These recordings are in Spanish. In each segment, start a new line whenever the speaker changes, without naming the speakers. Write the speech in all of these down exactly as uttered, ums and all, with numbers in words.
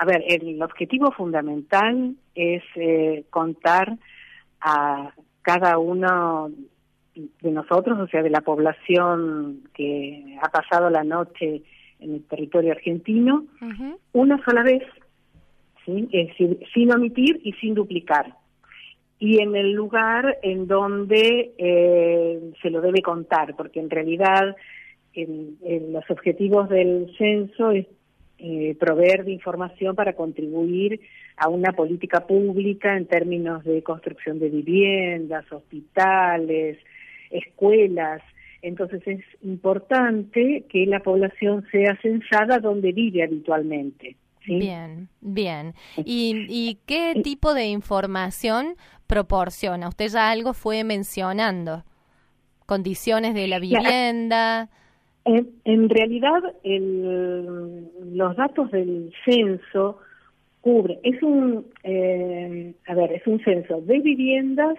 a ver, el objetivo fundamental es eh, contar a cada uno de nosotros, o sea, de la población que ha pasado la noche en el territorio argentino, uh-huh. una sola vez, ¿sí? Es decir, sin omitir y sin duplicar. Y en el lugar en donde eh, se lo debe contar, porque en realidad el, el, los objetivos del censo es eh, proveer de información para contribuir a una política pública en términos de construcción de viviendas, hospitales, escuelas. Entonces es importante que la población sea censada donde vive habitualmente. ¿Sí?
Bien, bien. ¿Y, y qué tipo de información proporciona? Usted ya algo fue mencionando. Condiciones de la vivienda.
En, en realidad, el, los datos del censo cubren, es un, eh, a ver, es un censo de viviendas,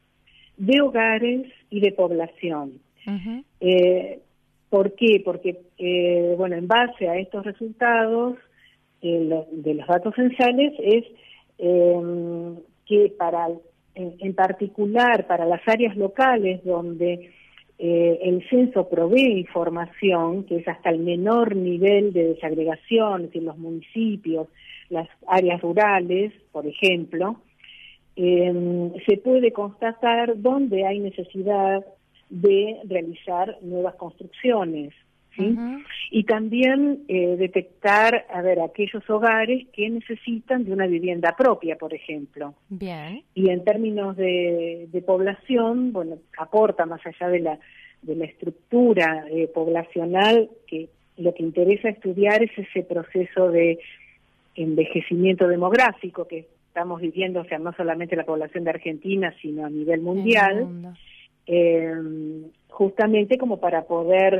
de hogares y de población. Uh-huh. Eh, ¿Por qué? Porque, eh, bueno, en base a estos resultados de los datos censales es eh, que para en, en particular para las áreas locales donde eh, el censo provee información, que es hasta el menor nivel de desagregación, es decir, los municipios, las áreas rurales, por ejemplo, eh, se puede constatar dónde hay necesidad de realizar nuevas construcciones. ¿Sí? Uh-huh. Y también eh, detectar, a ver, aquellos hogares que necesitan de una vivienda propia, por ejemplo.
Bien.
Y en términos de, de población, bueno, aporta más allá de la de la estructura eh, poblacional, que lo que interesa estudiar es ese proceso de envejecimiento demográfico que estamos viviendo, o sea, no solamente la población de Argentina, sino a nivel mundial, eh, justamente como para poder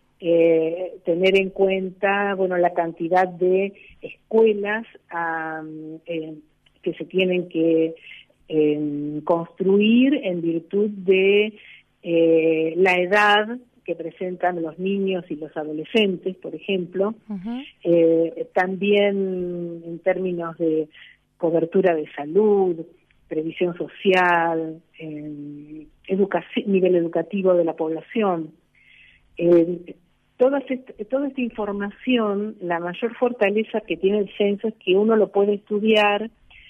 Eh, tener en cuenta, bueno, la cantidad de escuelas um, eh, que se tienen que eh, construir en virtud de eh, la edad que presentan los niños y los adolescentes, por ejemplo. Uh-huh. Eh, también en términos de cobertura de salud, previsión social, eh, educación, nivel educativo de la población. Eh, Toda, este, toda esta información, la mayor fortaleza que tiene el censo es que uno lo puede estudiar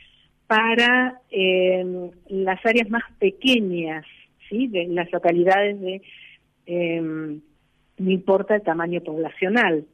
para eh, las áreas más pequeñas, ¿sí? De las localidades de, eh, no importa el tamaño poblacional.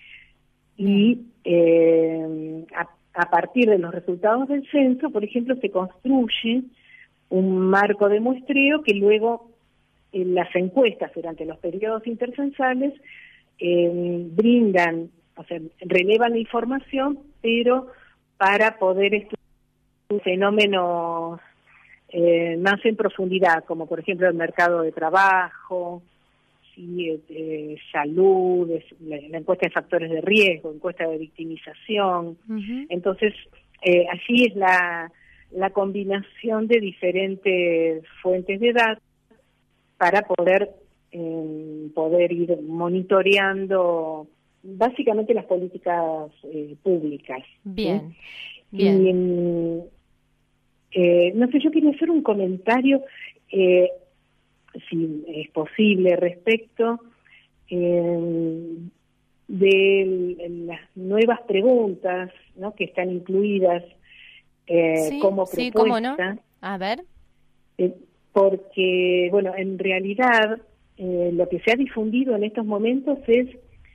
Y eh, a, a partir de los resultados del censo, por ejemplo, se construye un marco de muestreo que luego en las encuestas durante los periodos intercensales eh, brindan, o sea, relevan la información, pero para poder estudiar fenómenos eh, más en profundidad, como por ejemplo el mercado de trabajo, sí, eh, salud, la, la encuesta de factores de riesgo, encuesta de victimización. Uh-huh. Entonces, eh, así es la, la combinación de diferentes fuentes de datos para poder eh, poder ir monitoreando básicamente las políticas eh, públicas.
Bien,
¿sí?
bien.
Y, eh, no sé, yo quería hacer un comentario, eh, si es posible, respecto eh, de las nuevas preguntas, ¿no?, que están incluidas eh,
sí,
como
sí,
propuesta.
¿cómo no? A ver.
Eh, porque, bueno, en realidad eh, lo que se ha difundido en estos momentos es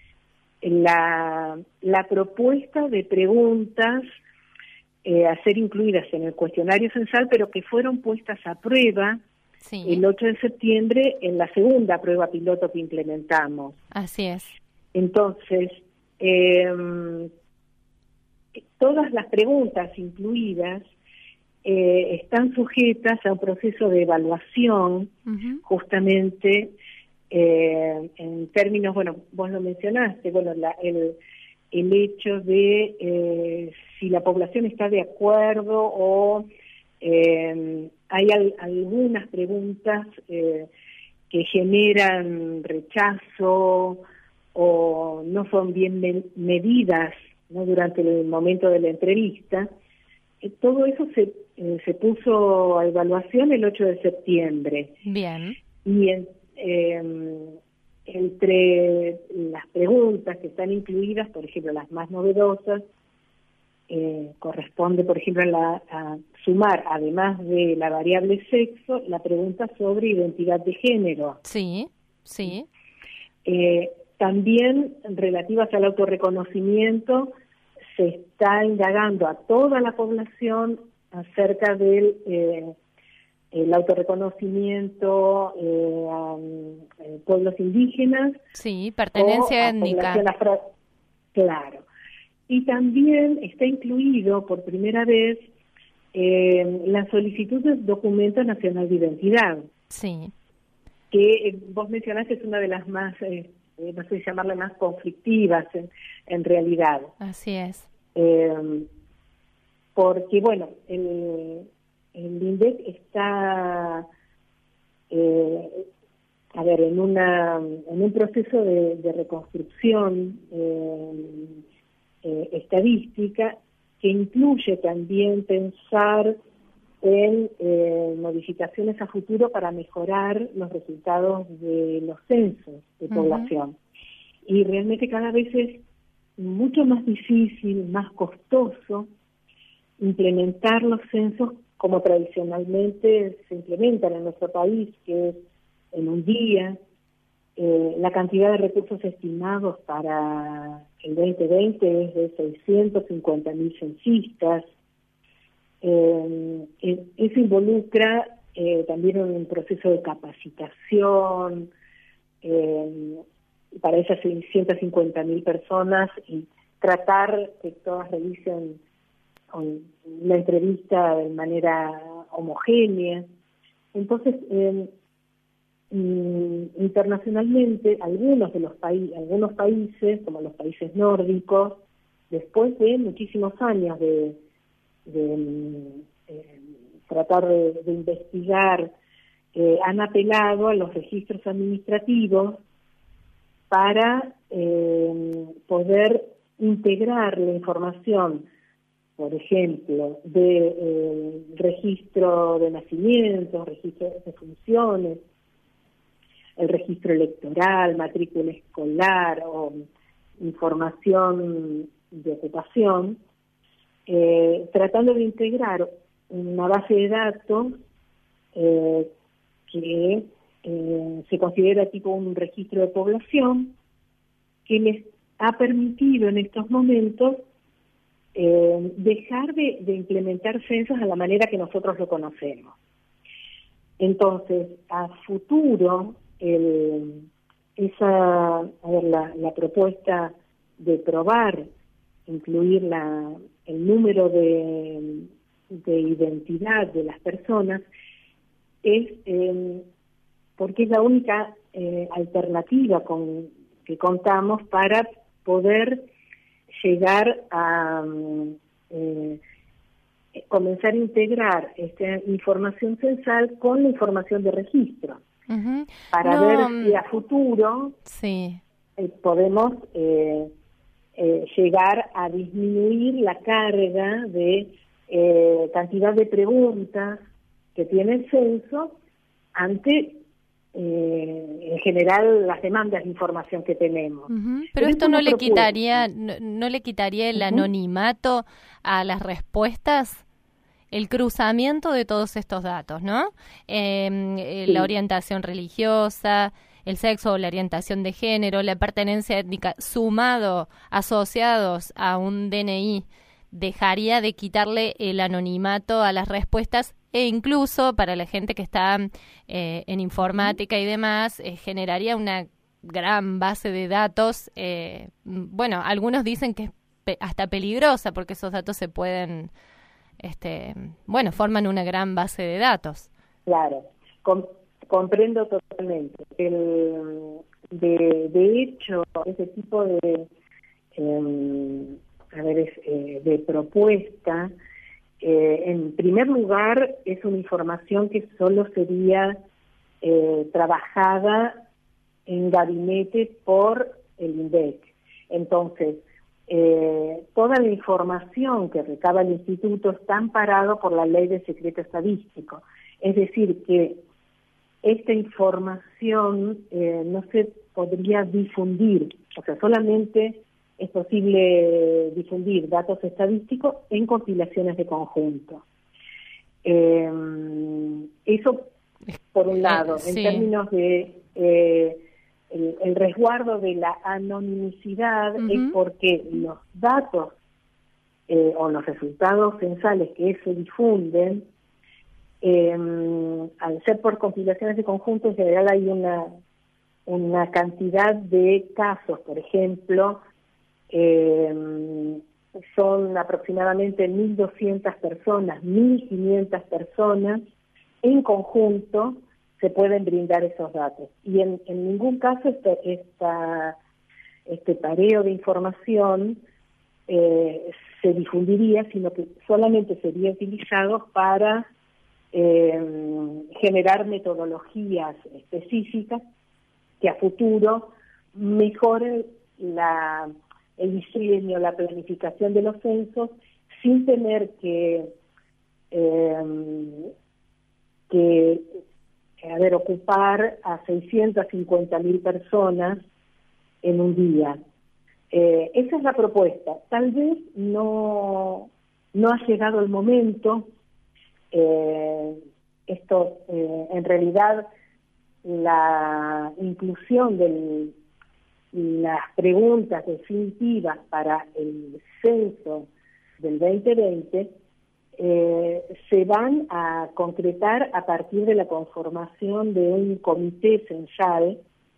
la, la propuesta de preguntas eh, a ser incluidas en el cuestionario censal, pero que fueron puestas a prueba sí. el ocho de septiembre en la segunda prueba piloto que implementamos.
Así es.
Entonces, eh, todas las preguntas incluidas Eh, están sujetas a un proceso de evaluación, uh-huh. justamente eh, en términos, bueno, vos lo mencionaste, bueno, la, el, el hecho de eh, si la población está de acuerdo o eh, hay al, algunas preguntas eh, que generan rechazo o no son bien me- medidas ¿no? Durante el momento de la entrevista. Eh, todo eso se, eh, se puso a evaluación el ocho de septiembre.
Bien.
Y en, eh, entre las preguntas que están incluidas, por ejemplo, las más novedosas, eh, corresponde, por ejemplo, a, la, a sumar, además de la variable sexo, la pregunta sobre identidad de género.
Sí, sí.
Eh, también, relativas al autorreconocimiento, se está indagando a toda la población acerca del eh, el autorreconocimiento eh, a eh, pueblos indígenas.
Sí, pertenencia étnica.
Afro... Claro. Y también está incluido por primera vez eh, la solicitud de documento nacional de identidad.
Sí.
Que eh, vos mencionaste es una de las más, eh, eh, no sé llamarla más conflictivas en, en realidad.
Así es.
Eh, porque, bueno, el, el INDEC está, eh, a ver, en una en un proceso de, de reconstrucción eh, eh, estadística que incluye también pensar en eh, modificaciones a futuro para mejorar los resultados de los censos de uh-huh. población. Y realmente cada vez es mucho más difícil, más costoso implementar los censos como tradicionalmente se implementan en nuestro país, que es en un día. Eh, la cantidad de recursos estimados para el veinte veinte es de seiscientos cincuenta mil censistas. Eh, eso involucra eh, también un proceso de capacitación eh, para esas seiscientas cincuenta mil personas y tratar que todas realicen la entrevista de manera homogénea. Entonces, eh, internacionalmente, algunos de los países, algunos países, como los países nórdicos, después de muchísimos años de de eh, tratar de, de investigar, eh, han apelado a los registros administrativos para eh, poder integrar la información, por ejemplo, de eh, registro de nacimientos, registro de funciones, el registro electoral, matrícula escolar o información de ocupación, Eh, tratando de integrar una base de datos eh, que eh, se considera tipo un registro de población que les ha permitido en estos momentos eh, dejar de, de implementar censos a la manera que nosotros lo conocemos. Entonces, a futuro, el, esa, a ver, la, la propuesta de probar incluir la, el número de, de identidad de las personas, es eh, porque es la única eh, alternativa con que contamos para poder llegar a eh, comenzar a integrar esta información censal con la información de registro, uh-huh. para no, ver si a futuro
sí.
eh, podemos eh, Eh, llegar a disminuir la carga de eh, cantidad de preguntas que tiene el censo ante, eh, en general, las demandas de información que tenemos.
Uh-huh. Pero, Pero esto no le propuesta. quitaría, no, no le quitaría el uh-huh. anonimato a las respuestas, el cruzamiento de todos estos datos, ¿no? Eh, sí. La orientación religiosa, el sexo o la orientación de género, la pertenencia étnica, sumado, asociados a un D N I, dejaría de quitarle el anonimato a las respuestas e incluso para la gente que está eh, en informática y demás, eh, generaría una gran base de datos. Eh, bueno, algunos dicen que es pe- hasta peligrosa porque esos datos se pueden, este, bueno, forman una gran base de datos.
Claro, con Comprendo totalmente. El, de, de hecho, ese tipo de, eh, a ver, es, eh, de propuesta, eh, en primer lugar, es una información que solo sería eh, trabajada en gabinete por el INDEC. Entonces, eh, toda la información que recaba el instituto está amparado por la ley de secreto estadístico. Es decir, que esta información eh, no se podría difundir, o sea, solamente es posible difundir datos estadísticos en compilaciones de conjunto. Eh, eso, por un lado, en sí. términos de eh, el, el resguardo de la anonimicidad, uh-huh. es porque los datos eh, o los resultados censales que se difunden, eh, al ser por compilaciones de conjunto, en general hay una, una cantidad de casos, por ejemplo, Eh, son aproximadamente mil doscientas personas, mil quinientas personas, en conjunto se pueden brindar esos datos. Y en, en ningún caso este, esta, este pareo de información eh, se difundiría, sino que solamente sería utilizado para eh, generar metodologías específicas que a futuro mejoren la el diseño, la planificación de los censos, sin tener que, eh, que a ver, ocupar a seiscientas cincuenta mil personas en un día. Eh, esa es la propuesta. Tal vez no, no ha llegado el momento. Eh, esto, eh, en realidad, la inclusión del las preguntas definitivas para el censo del veinte veinte eh, se van a concretar a partir de la conformación de un comité censal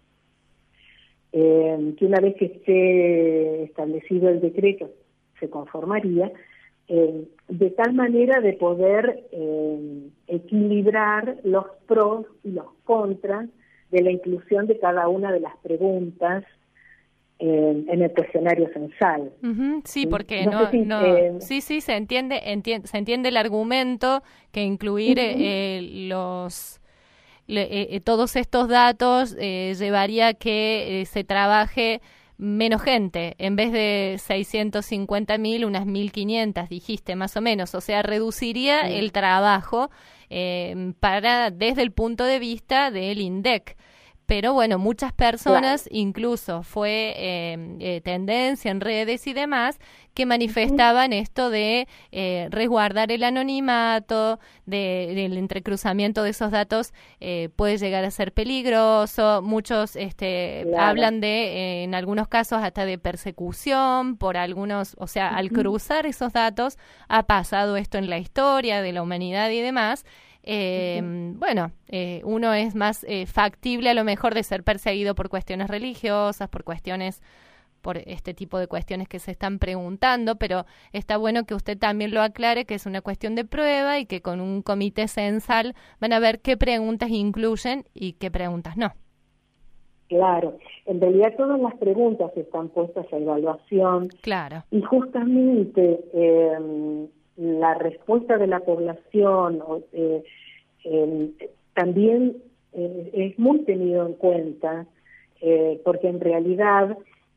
eh, que una vez que esté establecido el decreto se conformaría eh, de tal manera de poder eh, equilibrar los pros y los contras de la inclusión de cada una de las preguntas Eh, en el cuestionario censal.
Uh-huh, sí, porque no, no, si, no eh, sí, sí, se entiende, entiende, se entiende el argumento que incluir uh-huh. eh, los le, eh, todos estos datos eh, llevaría a que eh, se trabaje menos gente, en vez de seiscientos cincuenta mil, unas mil quinientas, dijiste, más o menos, o sea, reduciría sí. el trabajo eh, para desde el punto de vista del INDEC. Pero bueno, muchas personas, claro. incluso fue eh, eh, tendencia en redes y demás, que manifestaban uh-huh. esto de eh, resguardar el anonimato, de, del entrecruzamiento de esos datos eh, puede llegar a ser peligroso. Muchos este, claro. hablan de, eh, en algunos casos, hasta de persecución por algunos, o sea, uh-huh. al cruzar esos datos ha pasado esto en la historia de la humanidad y demás. Eh, uh-huh. Bueno, eh, uno es más eh, factible a lo mejor de ser perseguido por cuestiones religiosas, por cuestiones, por este tipo de cuestiones que se están preguntando, pero está bueno que usted también lo aclare, que es una cuestión de prueba y que con un comité censal van a ver qué preguntas incluyen y qué preguntas no.
Claro, en realidad todas las preguntas están puestas a evaluación.
Claro.
Y justamente eh, la respuesta de la población eh, eh, también eh, es muy tenido en cuenta, eh, porque en realidad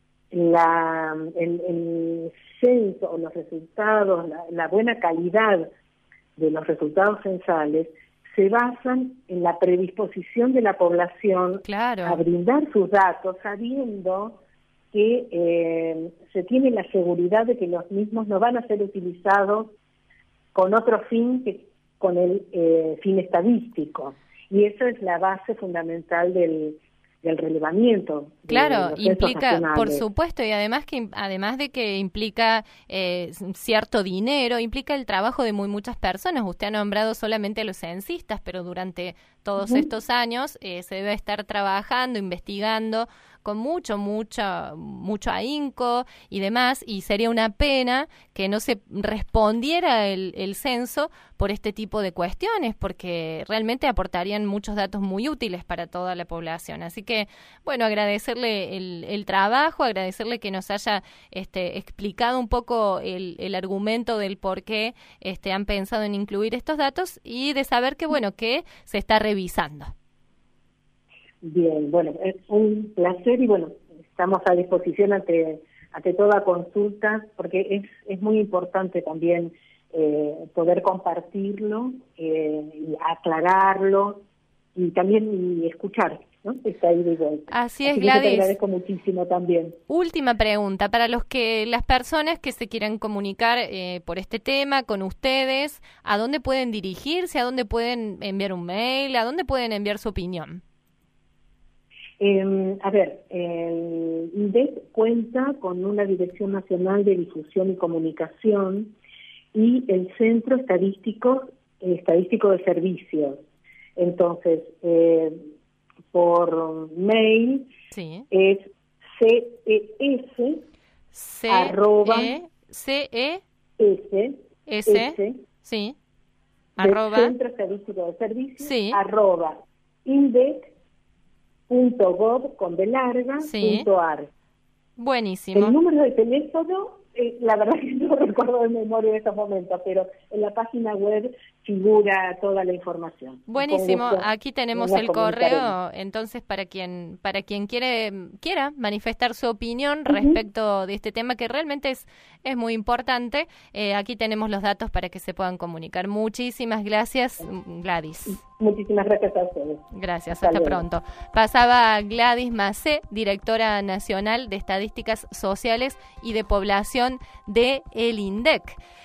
la, el, el censo o los resultados, la, la buena calidad de los resultados censales se basan en la predisposición de la población
claro.
a brindar sus datos, sabiendo que eh, se tiene la seguridad de que los mismos no van a ser utilizados con otro fin que con el eh, fin estadístico. Y esa es la base fundamental del, del relevamiento.
Claro,
de los
implica, por supuesto, y además que además de que implica eh, cierto dinero, implica el trabajo de muy muchas personas. Usted ha nombrado solamente a los censistas, pero durante todos uh-huh. estos años eh, se debe estar trabajando, investigando con mucho, mucho, mucho ahínco y demás, y sería una pena que no se respondiera el, el censo por este tipo de cuestiones, porque realmente aportarían muchos datos muy útiles para toda la población. Así que, bueno, agradecerle el, el trabajo, agradecerle que nos haya este, explicado un poco el, el argumento del por qué este, han pensado en incluir estos datos y de saber que, bueno, que se está revisando.
Bien, bueno, es un placer y bueno, estamos a disposición ante ante todo a consultas, porque es, es muy importante también eh, poder compartirlo eh, y aclararlo y también y escuchar, ¿no? Está ahí de vuelta.
Así es,
Así que
Gladys.
te agradezco muchísimo también.
Última pregunta, para los que las personas que se quieran comunicar eh, por este tema con ustedes, ¿a dónde pueden dirigirse? ¿A dónde pueden enviar un mail? ¿A dónde pueden enviar su opinión?
Eh, a ver, el I N D E C cuenta con una Dirección Nacional de Difusión y Comunicación y el Centro Estadístico, Estadístico de Servicios. Entonces, eh, por mail
sí.
es C E S
C
arroba
E C E
S
S,
S
sí,
arroba
arroba
Centro Estadístico de Servicios
sí.
arroba indec punto gov con de larga
sí.
punto ar.
Buenísimo.
El número de teléfono, eh, la verdad que no recuerdo de memoria en estos momentos, pero en la página web figura toda la información.
Buenísimo, aquí tenemos el correo, entonces para quien para quien quiere quiera manifestar su opinión uh-huh. respecto de este tema que realmente es es muy importante, eh, aquí tenemos los datos para que se puedan comunicar. Muchísimas gracias, Gladys.
Muchísimas gracias a ustedes.
Gracias, hasta, hasta pronto. Pasaba Gladys Macé, directora nacional de Estadísticas Sociales y de Población de el I N D E C.